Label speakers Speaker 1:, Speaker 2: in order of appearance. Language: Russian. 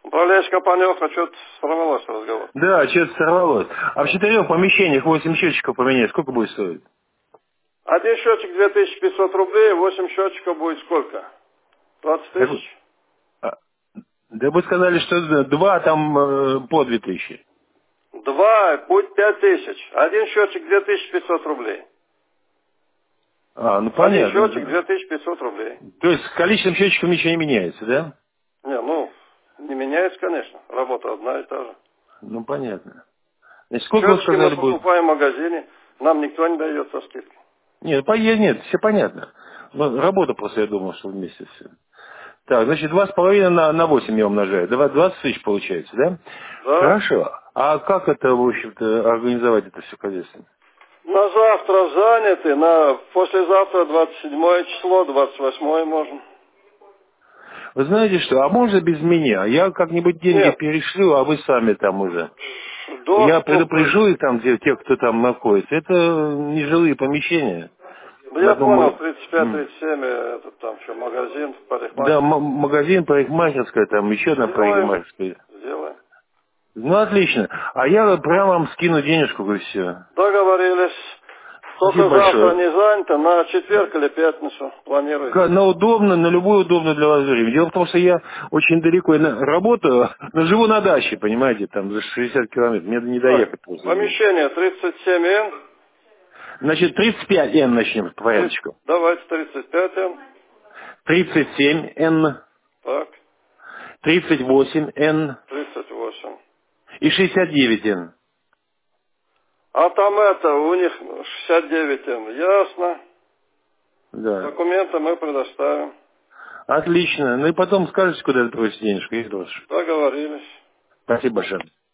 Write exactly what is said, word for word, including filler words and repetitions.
Speaker 1: Управляющая компания «Охра», что-то сорвалось разговор.
Speaker 2: Да, что-то сорвалось. А в четырех помещениях восемь счетчиков поменять, сколько будет стоить?
Speaker 1: Один счетчик две тысячи пятьсот рублей, восемь счетчиков будет сколько? двадцать
Speaker 2: Так,
Speaker 1: тысяч?
Speaker 2: а, да вы сказали, что два там э, по две тысячи.
Speaker 1: Два, будет пять тысяч. Один счетчик две тысячи пятьсот рублей.
Speaker 2: А, ну
Speaker 1: Один
Speaker 2: понятно.
Speaker 1: счетчик
Speaker 2: Да.
Speaker 1: две тысячи пятьсот рублей.
Speaker 2: То есть с количеством счетчиков ничего не меняется, да?
Speaker 1: Не, ну, не меняется, конечно. Работа одна и та же.
Speaker 2: Ну понятно. Значит, сколько вы
Speaker 1: Счетчики мы
Speaker 2: сказали будет?
Speaker 1: покупаем в магазине. Нам никто не дает со скидкой.
Speaker 2: Нет, по- нет, все понятно. Ну, работа просто, я думал, что вместе все. Так, значит, два с половиной на, на восемь я умножаю. Два- двадцать тысяч получается, да?
Speaker 1: Да?
Speaker 2: Хорошо. А как это, в общем-то, организовать это все, хозяйство?
Speaker 1: На завтра заняты, на послезавтра двадцать седьмое число, двадцать восьмое можем.
Speaker 2: Вы знаете что, а можно без меня? Я как-нибудь деньги
Speaker 1: Нет,
Speaker 2: перешлю, а вы сами там уже. Я
Speaker 1: доступ,
Speaker 2: предупрежу их там, где те, кто там находится. Это нежилые помещения.
Speaker 1: да
Speaker 2: На
Speaker 1: я
Speaker 2: одном...
Speaker 1: понял,
Speaker 2: м-
Speaker 1: тридцать пять тридцать семь, это там что, магазин,
Speaker 2: Да,
Speaker 1: парикмахер.
Speaker 2: м- магазин парикмахерская, там еще одна
Speaker 1: Сделаем,
Speaker 2: парикмахерская.
Speaker 1: сделаем.
Speaker 2: Ну, отлично. А я прямо вам скину денежку, говорю, все.
Speaker 1: Договорились.
Speaker 2: Спасибо
Speaker 1: Только завтра
Speaker 2: большое.
Speaker 1: не занято, на четверг или пятницу
Speaker 2: Ка-
Speaker 1: планируйте.
Speaker 2: На удобно, на любое удобное для вас время. Дело в том, что я очень далеко я на- работаю, но живу на даче, понимаете, там за шестьдесят километров. Мне не
Speaker 1: Так,
Speaker 2: доехать просто здесь.
Speaker 1: помещение тридцать семь эн.
Speaker 2: Значит, тридцать пять эн начнем по
Speaker 1: Три-
Speaker 2: порядочку.
Speaker 1: Давайте тридцать пять эн.
Speaker 2: тридцать семь эн,
Speaker 1: Так,
Speaker 2: тридцать восемь эн
Speaker 1: тридцать восемь.
Speaker 2: и шестьдесят девять эн.
Speaker 1: А там это, у них шестьдесят девять эн. Ясно.
Speaker 2: Да.
Speaker 1: Документы мы предоставим.
Speaker 2: Отлично. Ну и потом скажете, куда это бросить денежку, и брошу.
Speaker 1: Договорились.
Speaker 2: Спасибо большое.